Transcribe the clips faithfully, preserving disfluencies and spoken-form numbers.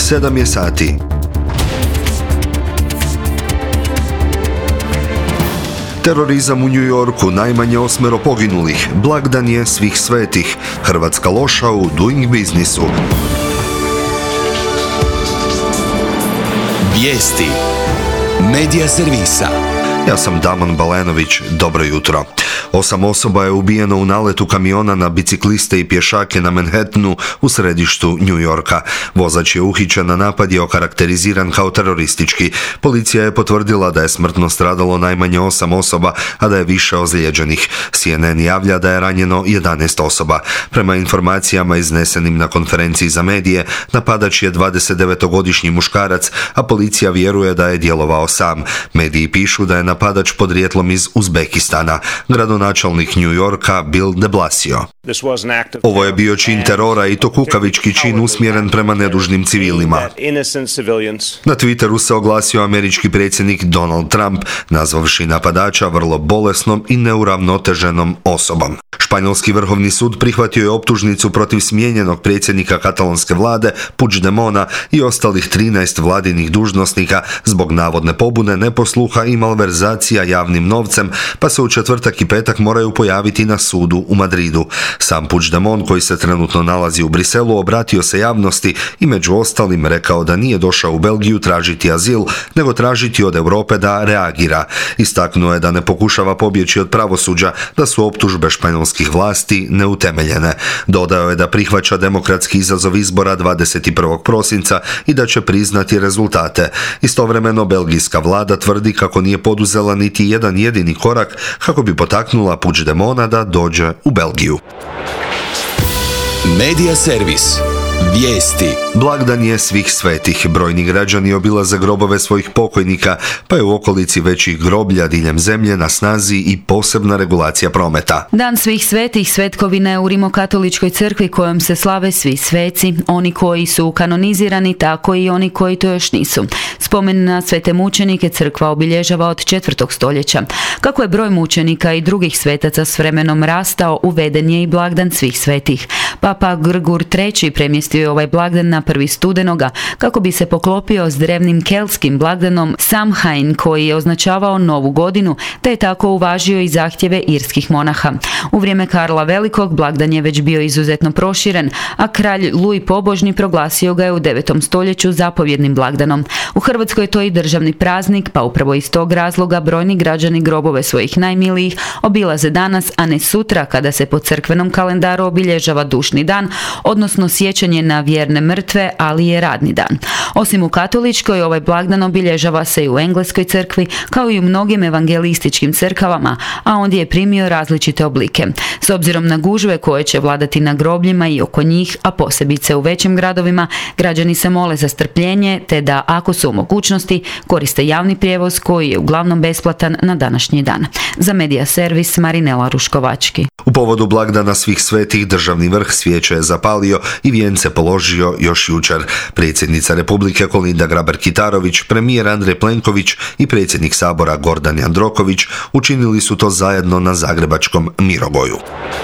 sedam je sati. Terorizam u New Yorku, najmanje osmero poginulih, blagdan je svih svetih, Hrvatska loša u doing businessu. Vijesti Medija servisa. Ja sam Damon Balenović, dobro jutro. Osam osoba je ubijeno u naletu kamiona na bicikliste i pješake na Manhattanu u središtu New Yorka. Vozač je uhićen, a napad je okarakteriziran kao teroristički. Policija je potvrdila da je smrtno stradalo najmanje osam osoba, a da je više ozlijeđenih. C N N javlja da je ranjeno jedanaest osoba. Prema informacijama iznesenim na konferenciji za medije, napadač je dvadesetdevetogodišnji muškarac, a policija vjeruje da je djelovao sam. Mediji pišu da je napadač podrijetlom iz Uzbekistana. Gradonačelnik New Yorka Bill de Blasio. Ovo je bio čin terora i to kukavički čin usmjeren prema nedužnim civilima. Na Twitteru se oglasio američki predsjednik Donald Trump, nazvavši napadača vrlo bolesnom i neuravnoteženom osobom. Španjolski vrhovni sud prihvatio je optužnicu protiv smijenjenog predsjednika katalonske vlade Puigdemona i ostalih trinaest vladinih dužnosnika zbog navodne pobune, neposluha i malverzacija javnim novcem, pa se u četvrtak i petak moraju pojaviti na sudu u Madridu. Sam Puigdemont, koji se trenutno nalazi u Briselu, obratio se javnosti i među ostalim rekao da nije došao u Belgiju tražiti azil, nego tražiti od Europe da reagira. Istaknuo je da ne pokušava pobjeći od pravosuđa, da su optužbe španjolskih vlasti neutemeljene. Dodao je da prihvaća demokratski izazov izbora dvadeset prvog prosinca i da će priznati rezultate. Istovremeno, belgijska vlada tvrdi kako nije poduzela niti jedan jedini korak kako bi potaknula Puigdemona da dođe u Belgiju. Medija servis. Vijesti. Blagdan je svih svetih. Brojni građani obilaze grobove svojih pokojnika, pa je u okolici većih groblja diljem zemlje na snazi i posebna regulacija prometa. Dan svih svetih svetkovina je u Rimokatoličkoj crkvi kojom se slave svi sveci, oni koji su kanonizirani, tako i oni koji to još nisu. Spomen na svete mučenike crkva obilježava od četvrtog stoljeća. Kako je broj mučenika i drugih svetaca s vremenom rastao, uveden je i blagdan svih svetih. Papa Grgur treći premjestio je ovaj blagdan na prvi studenoga kako bi se poklopio s drevnim keltskim blagdanom Samhain, koji je označavao novu godinu, te je tako uvažio i zahtjeve irskih monaha. U vrijeme Karla Velikog blagdan je već bio izuzetno proširen, a kralj Luj Pobožni proglasio ga je u devetom stoljeću zapovjednim blagdanom. U Hrvatskoj je to i državni praznik, pa upravo iz tog razloga brojni građani grobove svojih najmilijih obilaze danas, a ne sutra kada se po crkvenom kalendaru obilježava dušni dan, odnosno sjećanje na vjerne mrtve, ali je radni dan. Osim u katoličkoj, ovaj blagdan obilježava se i u engleskoj crkvi, kao i u mnogim evangelističkim crkavama, a ondje je primio različite oblike. S obzirom na gužve koje će vladati na grobljima i oko njih, a posebice u većim gradovima, građani se mole za strpljenje, te da, ako su u mogućnosti, koriste javni prijevoz koji je uglavnom besplatan na današnji dan. Za Medija servis Marinela Ruškovački. U povodu blagdana svih svetih državni vrh svijeće je zapalio i vijence položio još jučer. Predsjednica Republike Kolinda Grabar-Kitarović, premijer Andrej Plenković i predsjednik Sabora Gordan Jandroković učinili su to zajedno na zagrebačkom Mirogoju.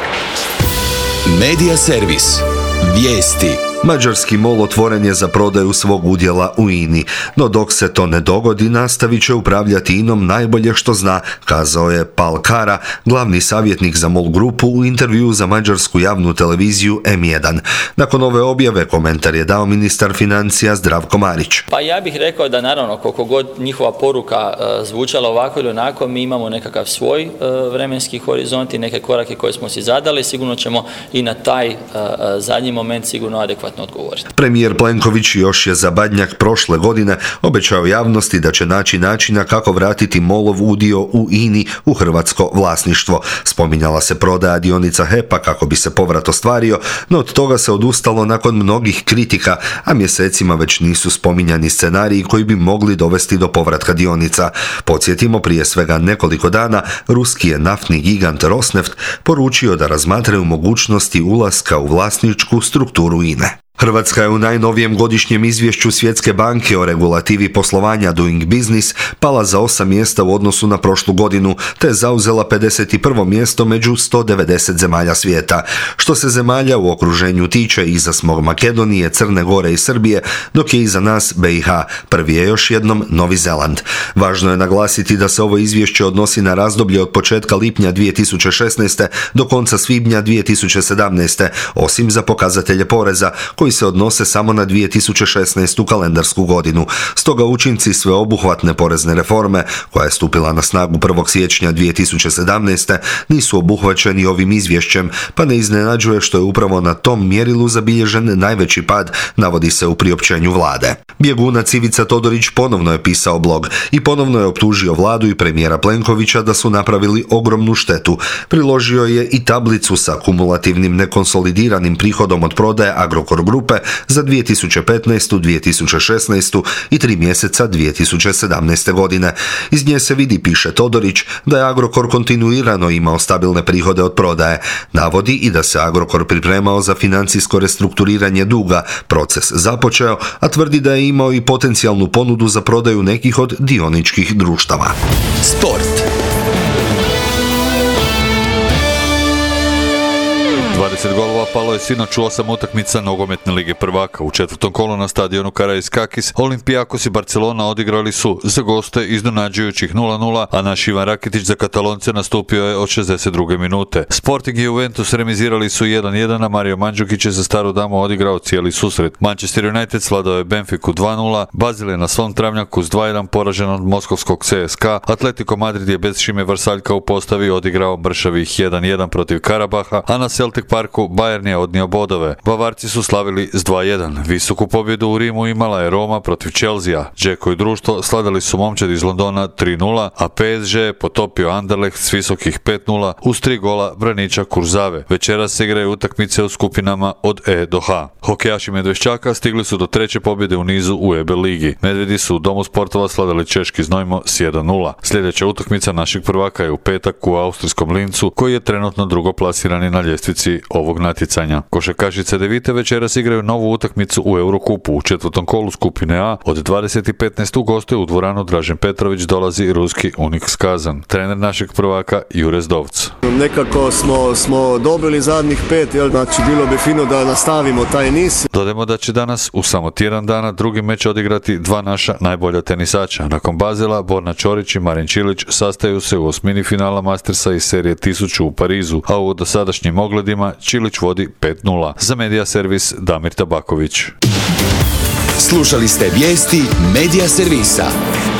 Medija servis. Vijesti. Mađarski mol otvoren je za prodaju svog udjela u I N I, no dok se to ne dogodi, nastavit će upravljati I N om najbolje što zna, kazao je Pal Kara, glavni savjetnik za MOL grupu, u intervjuu za mađarsku javnu televiziju M jedan. Nakon ove objave komentar je dao ministar financija Zdravko Marić. Pa ja bih rekao da naravno koliko god njihova poruka uh, zvučala ovako ili onako, mi imamo nekakav svoj uh, vremenski horizont i neke korake koje smo si zadali, sigurno ćemo i na taj uh, zadnji moment sigurno adekvatno odgovoriti. Premijer Plenković još je za Badnjak prošle godine obećao javnosti da će naći načina kako vratiti MOL-ov udio u I N I u hrvatsko vlasništvo. Spominjala se prodaja dionica H E P-a kako bi se povrat ostvario, no od toga se odustalo nakon mnogih kritika, a mjesecima već nisu spominjani scenariji koji bi mogli dovesti do povratka dionica. Podsjetimo, prije svega nekoliko dana ruski je naftni gigant Rosneft poručio da razmatraju mogućnosti ulaska u vlasničku strukturu I N E. Hrvatska je u najnovijem godišnjem izvješću Svjetske banke o regulativi poslovanja Doing Business pala za osam mjesta u odnosu na prošlu godinu, te je zauzela pedeset prvo mjesto među sto devedeset zemalja svijeta. Što se zemalja u okruženju tiče, iza smo Makedonije, Crne Gore i Srbije, dok je iza nas B i H. Prvi je još jednom Novi Zeland. Važno je naglasiti da se ovo izvješće odnosi na razdoblje od početka lipnja dvije tisuće šesnaeste do konca svibnja dvije tisuće sedamnaeste, osim za pokazatelje poreza, koji se odnose samo na dvije tisuće šesnaestu kalendarsku godinu. Stoga učinci sveobuhvatne porezne reforme, koja je stupila na snagu prvog siječnja dvije tisuće sedamnaeste, nisu obuhvaćeni ovim izvješćem, pa ne iznenađuje što je upravo na tom mjerilu zabilježen najveći pad, navodi se u priopćenju vlade. Bjegunac Ivica Todorić ponovno je pisao blog i ponovno je optužio vladu i premijera Plenkovića da su napravili ogromnu štetu. Priložio je i tablicu sa kumulativnim nekonsolidiranim prihodom od prodaje Agrokor grupe za dvije tisuće petnaestu, dvije tisuće šesnaestu i tri mjeseca dvije tisuće sedamnaeste. godine. Iz nje se vidi, piše Todorić, da je Agrokor kontinuirano imao stabilne prihode od prodaje. Navodi i da se Agrokor pripremao za financijsko restrukturiranje duga, proces započeo, a tvrdi da je imao i potencijalnu ponudu za prodaju nekih od dioničkih društava. Sport. dvadeset golova palo je sinoć u osam utakmica nogometne lige prvaka. U četvrtom kolu na stadionu Karaiskakis Olympiakos i Barcelona odigrali su za goste iznenađujućih nula nula, a naš Ivan Rakitić za Katalonce nastupio je od šezdeset druge minute. Sporting i Juventus remizirali su jedan jedan, a Mario Mandžukić je za staru damu odigrao cijeli susret. Manchester United svladao je Benfiku dva nula, Bazil je na svom travnjaku s dva jedan poražen od moskovskog C S K A, Atletico Madrid je bez Šime Vrsaljka u postavi odigrao mršavih jedan jedan protiv Karabaha, a na Celtic Parku Bayern je odnio bodove. Bavarci su slavili s dva jedan. Visoku pobjedu u Rimu imala je Roma protiv Chelsea. Džeko i društvo sladali su momčadi iz Londona tri nula, a P S G je potopio Anderlecht s visokih pet nula uz tri gola braniča Kurzave. Večeras se igraju utakmice u skupinama od E do H. Hokejaši Medveščaka stigli su do treće pobjede u nizu u E B ligi. Medvedi su u Domu sportova sladali češki Znojmo s jedan nula. Sljedeća utakmica našeg prvaka je u petak u austrijskom Lincu, koji je trenutno drugoplasirani na ljestvici ovog natjecanja. Košarkaši Cedevite večeras igraju novu utakmicu u Eurokupu u četvrtom kolu skupine A. Od dvadeset petnaest u goste u dvoranu Dražen Petrović dolazi ruski Uniks Kazan. Trener našeg prvaka Jure Zdovc. Nekako smo, smo dobili zadnjih pet, jel? Znači bilo bi fino da nastavimo taj niz. Dodajmo da će danas u samo tjedan dana drugi meč odigrati dva naša najbolja tenisača. Nakon Bazela, Borna Čorić i Marin Čilić sastaju se u osmini finala Mastersa iz serije tisuću u Parizu, a u dosadašnjim ogledima Čilić vodi pet nula. Za Medija servis Damir Tabaković. Slušali ste vijesti Medija servisa.